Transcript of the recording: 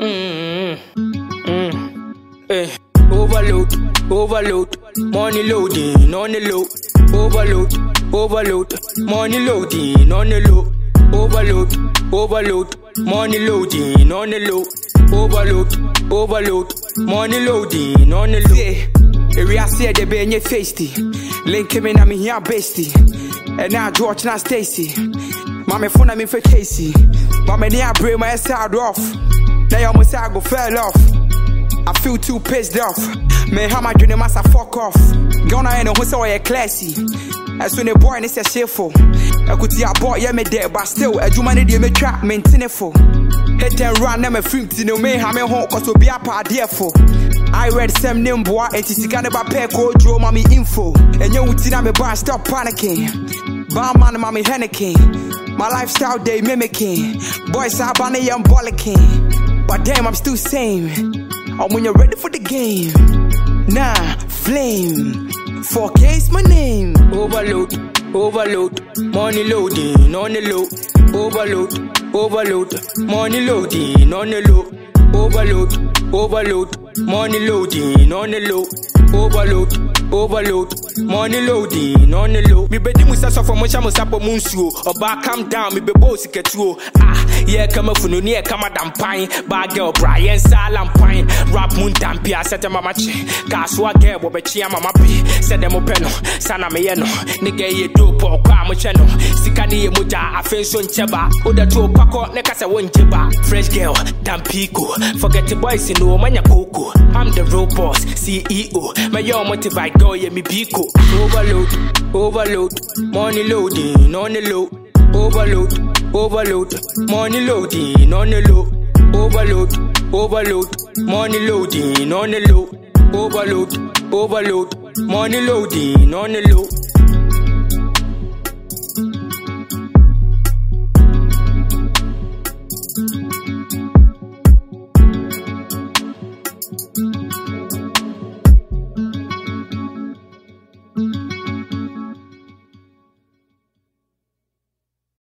Overload, money loading on the low. Overload, money loading on the low. Overload, money loading on the low. Overload, money loading on the low. Yeah, area say they be in your feisty. Link me na me here bestie. And now George na Stacy. Mama phone me for Casey. Mama near break my side off. Now you almost I go fell off. I feel too pissed off. Man, how my dream must fuck off. Gonna end up with so classy. As soon as boy is a cheerful. I could see a boy, yeah, me dead, but still, a humanity me trap, maintain for. Hit and run, I'm a free to know me, how me home, cause to be a part for. I read some name boy, and it's kind of a pair code, draw mommy info. And you would see me bar, stop panicking. Barman, mommy Henneken. My lifestyle, they mimicking. Boys, I bunny, I'm bollocking. But damn, I'm still same. And when you're ready for the game, nah, flame. 4K's my name. Overload, money loading on the low. Overload, money loading on the low. Overload, money loading on the low. Overload, money loading on the low. Me bedi musa so for mucha musa po munsuo. Oba calm down, me be boss ketuo. Yeah, come up for no near come dampan. Bad girl Brian Salampine. Rap moon dampia set mama chi. Gaswa girl bo be chia mama be. Set them openo, sana me yeno. Nigga ye dope or kwa mo cheno. Sikani ye moja afenso ncheba. Oda to pako neka se won jeba. Fresh girl, dampiko. Forget the boys in no manya koko. I'm the real boss, CEO. My young motivate girl, yeah, me biko. Overload, money loading on the low. Overload, money loading on the low. Overload, money loading on the low. Overload, money loading on the low.